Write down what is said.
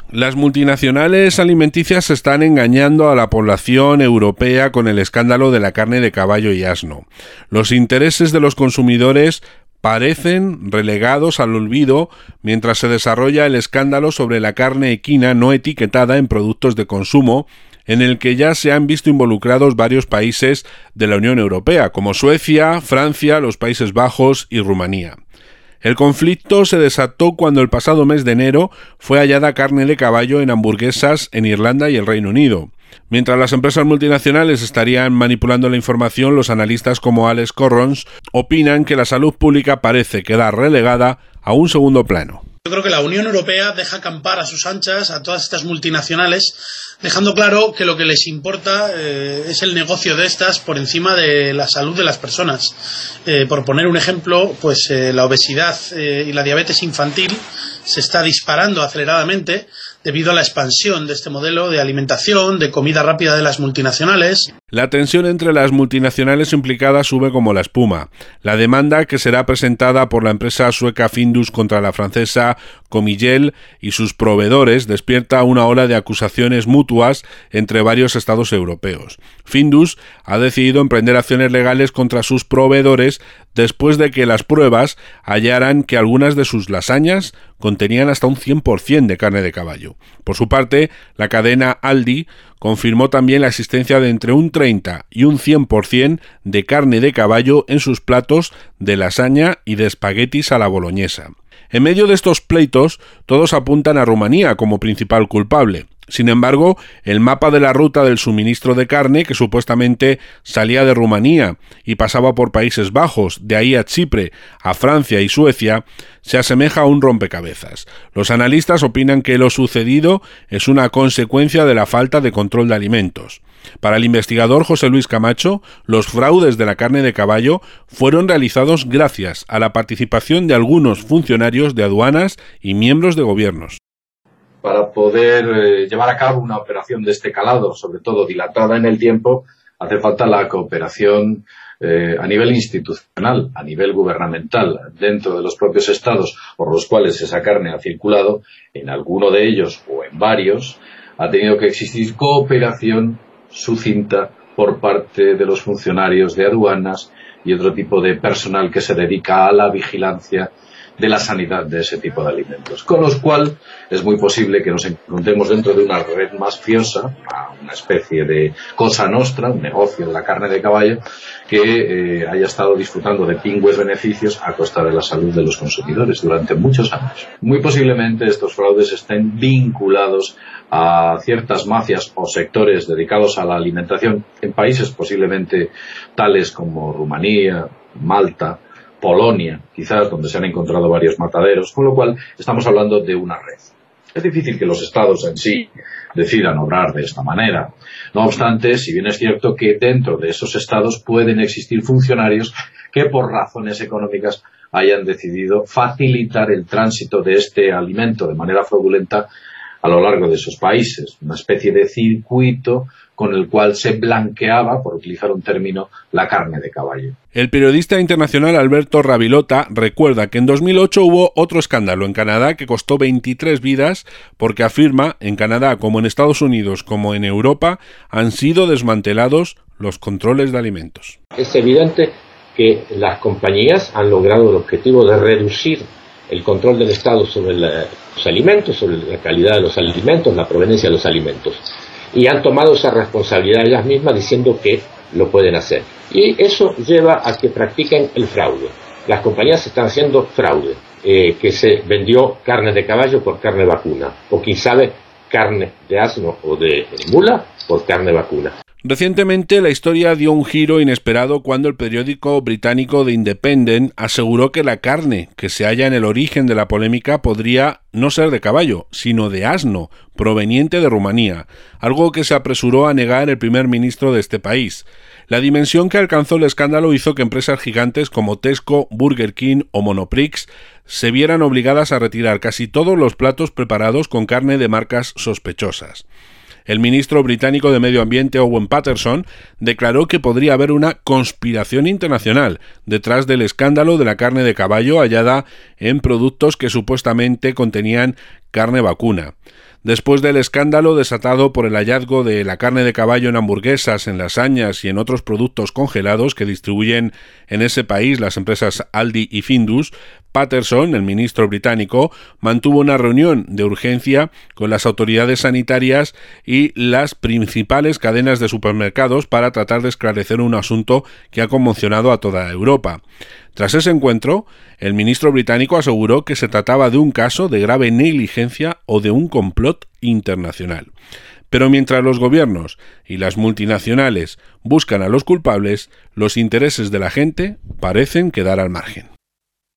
Las multinacionales alimenticias están engañando a la población europea con el escándalo de la carne de caballo y asno. Los intereses de los consumidores parecen relegados al olvido mientras se desarrolla el escándalo sobre la carne equina no etiquetada en productos de consumo, en el que ya se han visto involucrados varios países de la Unión Europea, como Suecia, Francia, los Países Bajos y Rumanía. El conflicto se desató cuando el pasado mes de enero fue hallada carne de caballo en hamburguesas en Irlanda y el Reino Unido. Mientras las empresas multinacionales estarían manipulando la información, los analistas como Alex Corrons opinan que la salud pública parece quedar relegada a un segundo plano. Yo creo que la Unión Europea deja acampar a sus anchas a todas estas multinacionales, dejando claro que lo que les importa es el negocio de estas por encima de la salud de las personas. Por poner un ejemplo, pues la obesidad y la diabetes infantil se está disparando aceleradamente debido a la expansión de este modelo de alimentación, de comida rápida de las multinacionales. La tensión entre las multinacionales implicadas sube como la espuma. La demanda que será presentada por la empresa sueca Findus contra la francesa Comigel y sus proveedores despierta una ola de acusaciones mutuas entre varios estados europeos. Findus ha decidido emprender acciones legales contra sus proveedores después de que las pruebas hallaran que algunas de sus lasañas contenían hasta un 100% de carne de caballo. Por su parte, la cadena Aldi confirmó también la existencia de entre un 30 y un 100% de carne de caballo en sus platos de lasaña y de espaguetis a la boloñesa. En medio de estos pleitos, todos apuntan a Rumanía como principal culpable. Sin embargo, el mapa de la ruta del suministro de carne, que supuestamente salía de Rumanía y pasaba por Países Bajos, de ahí a Chipre, a Francia y Suecia, se asemeja a un rompecabezas. Los analistas opinan que lo sucedido es una consecuencia de la falta de control de alimentos. Para el investigador José Luis Camacho, los fraudes de la carne de caballo fueron realizados gracias a la participación de algunos funcionarios de aduanas y miembros de gobiernos. Para poder llevar a cabo una operación de este calado, sobre todo dilatada en el tiempo, hace falta la cooperación a nivel institucional, a nivel gubernamental, dentro de los propios estados por los cuales esa carne ha circulado, en alguno de ellos o en varios, ha tenido que existir cooperación sucinta por parte de los funcionarios de aduanas y otro tipo de personal que se dedica a la vigilancia de la sanidad de ese tipo de alimentos, con los cuales es muy posible que nos encontremos dentro de una red mafiosa, una especie de cosa nostra, un negocio de la carne de caballo, que haya estado disfrutando de pingües beneficios a costa de la salud de los consumidores durante muchos años. Muy posiblemente estos fraudes estén vinculados a ciertas mafias o sectores dedicados a la alimentación en países posiblemente tales como Rumanía, Malta, Polonia, quizás, donde se han encontrado varios mataderos, con lo cual estamos hablando de una red. Es difícil que los estados en sí decidan obrar de esta manera. No obstante, si bien es cierto que dentro de esos estados pueden existir funcionarios que por razones económicas hayan decidido facilitar el tránsito de este alimento de manera fraudulenta a lo largo de esos países, una especie de circuito con el cual se blanqueaba, por utilizar un término, la carne de caballo. El periodista internacional Alberto Ravilota recuerda que en 2008 hubo otro escándalo en Canadá que costó 23 vidas porque afirma, en Canadá como en Estados Unidos como en Europa, han sido desmantelados los controles de alimentos. Es evidente que las compañías han logrado el objetivo de reducir el control del Estado sobre los alimentos, sobre la calidad de los alimentos, la proveniencia de los alimentos. Y han tomado esa responsabilidad ellas mismas diciendo que lo pueden hacer. Y eso lleva a que practiquen el fraude. Las compañías están haciendo fraude, que se vendió carne de caballo por carne vacuna, o quién sabe, carne de asno o de mula por carne vacuna. Recientemente la historia dio un giro inesperado cuando el periódico británico The Independent aseguró que la carne que se halla en el origen de la polémica podría no ser de caballo, sino de asno, proveniente de Rumanía, algo que se apresuró a negar el primer ministro de este país. La dimensión que alcanzó el escándalo hizo que empresas gigantes como Tesco, Burger King o Monoprix se vieran obligadas a retirar casi todos los platos preparados con carne de marcas sospechosas. El ministro británico de Medio Ambiente, Owen Paterson, declaró que podría haber una conspiración internacional detrás del escándalo de la carne de caballo hallada en productos que supuestamente contenían carne vacuna. Después del escándalo desatado por el hallazgo de la carne de caballo en hamburguesas, en lasañas y en otros productos congelados que distribuyen en ese país las empresas Aldi y Findus, Patterson, el ministro británico, mantuvo una reunión de urgencia con las autoridades sanitarias y las principales cadenas de supermercados para tratar de esclarecer un asunto que ha conmocionado a toda Europa. Tras ese encuentro, el ministro británico aseguró que se trataba de un caso de grave negligencia o de un complot internacional. Pero mientras los gobiernos y las multinacionales buscan a los culpables, los intereses de la gente parecen quedar al margen.